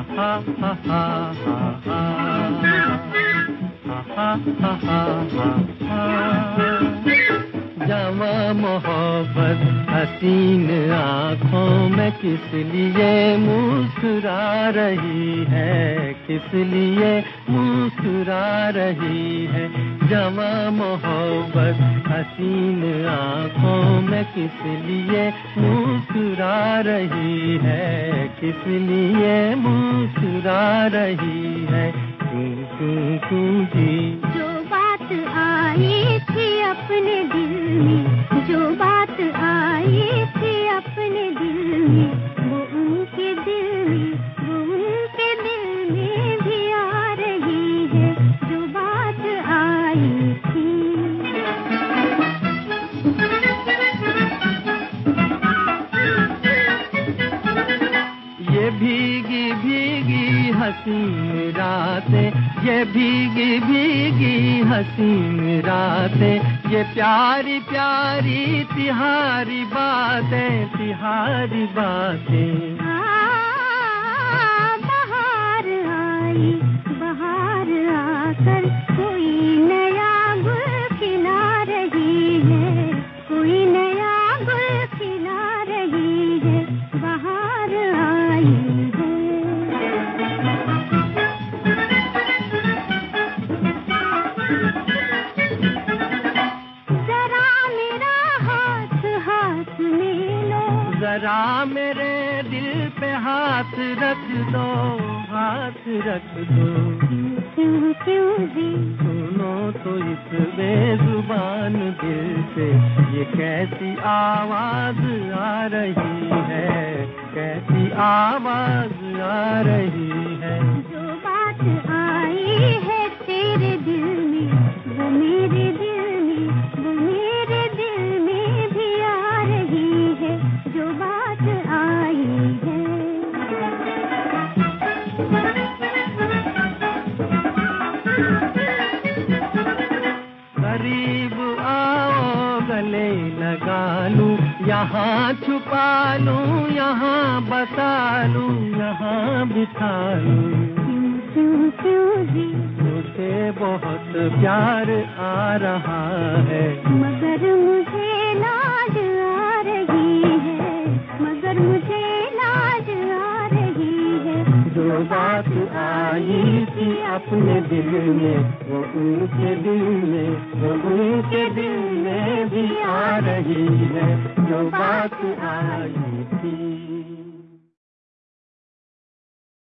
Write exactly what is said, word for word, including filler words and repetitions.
हा हा हा हा हा हा हा हा। जवां मोहब्बत हसीन आँखों में किस लिए मुस्कुरा रही है, किस लिए मुस्कुरा रही है। जवां मोहब्बत हसीन आँखों में किस लिए मुस्कुरा रही है, किस लिए मुस्कुरा रही है। क्यों क्यों क्यों जी जो बात आई थी अपने दिल में, जो बात आई थी अपने दिल में, वो उनके दिल में, वो उनके दिल में भी आ रही है। जो बात आई थी। ये भीगी भीगी हसीन रातें, ये भीगी भीगी हसीन रातें, ये प्यारी प्यारी तिहारी बातें, तिहारी बातें। बहार आई, बहार आकर कोई नया गुल खिला रही है, कोई नया गुल खिला रही है। बहार आई है। जरा मेरा हाथ हाथ में लो, जरा मेरे दिल पे हाथ रख दो, हाथ रख दो। क्यों क्यों जी सुनो तो इस बेजुबान दिल से ये कैसी आवाज आ रही है, कैसी आवाज आ रही है। जो बात आई है तेरे दिल में, वो मेरे दिल में, वो मेरे दिल में भी आ रही है। जो बात आई है। करीब आओ गले लगा लूं, यहाँ छुपा लूं, यहाँ बसा लूं, यहाँ बिठा लूं। क्यों क्यों जी मुझे बहुत प्यार आ रहा है, मगर मुझे लाज आ रही है, मगर मुझे लाज आ रही है। जो बात आई थी अपने दिल में, वो उनके दिल में, वो उनके दिल में भी आ रही है। जो बात आई थी।